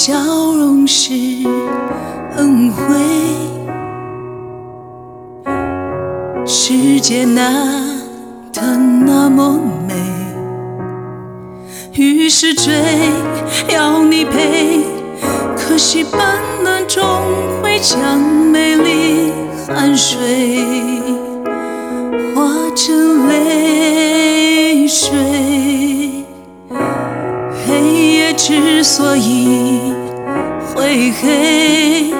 笑容是恩惠，世界难得那么美，于是追要你陪，可惜本能终会将美丽汗水化成泪水。黑夜之所以会黑，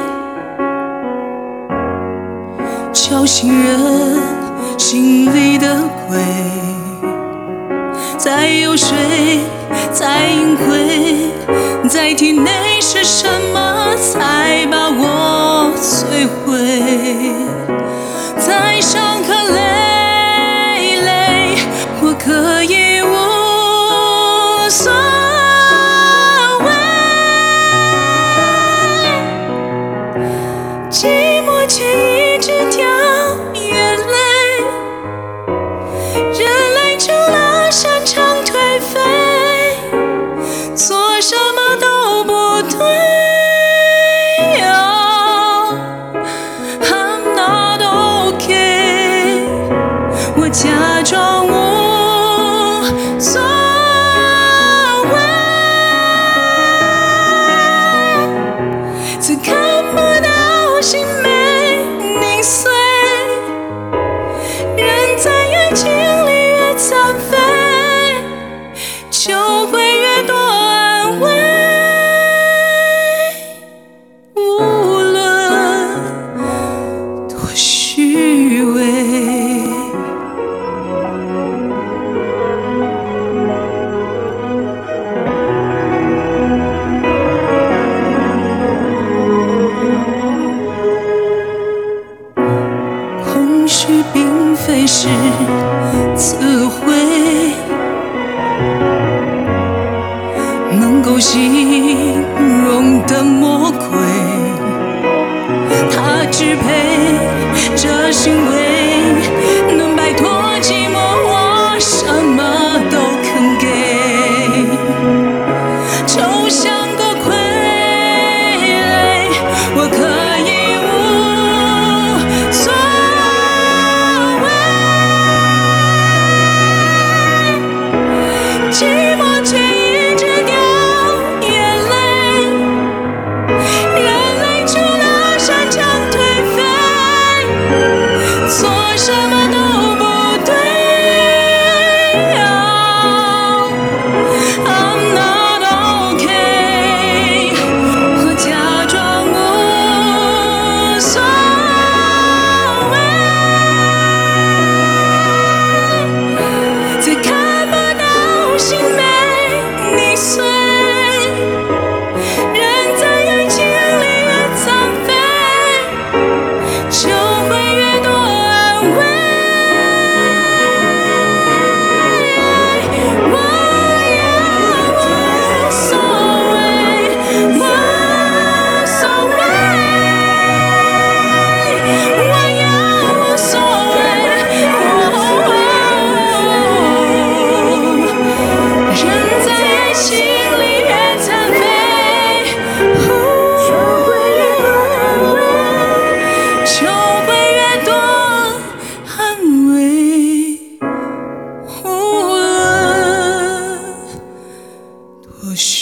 敲醒人心里的鬼，在游说，在隐晦，在体内是什么才把我摧毁？在伤痕累累，我可以无所谓，寂寞却一直掉眼泪，人类除了擅长颓废，做什么都不对。I'm not okay， 我假装无所谓，则看不到心被凝碎，人在爱情里越残废，就会越多安慰。无论多虚伪，空虚并非是词汇，能够形容的魔鬼，它支配这行为，能摆脱寂寞，我什么都肯给。抽象的傀儡，我可以无所谓，寂寞却一直掉眼泪，人类除了擅长颓废，做什么都不对。I'm not okay， 我假装无所谓，再看不到心被凝碎，人在爱情里越残废，就会越多安慰。我要无所谓，无所谓，我要无所谓。人在爱情里越残废，就会越多安慰。无论多虚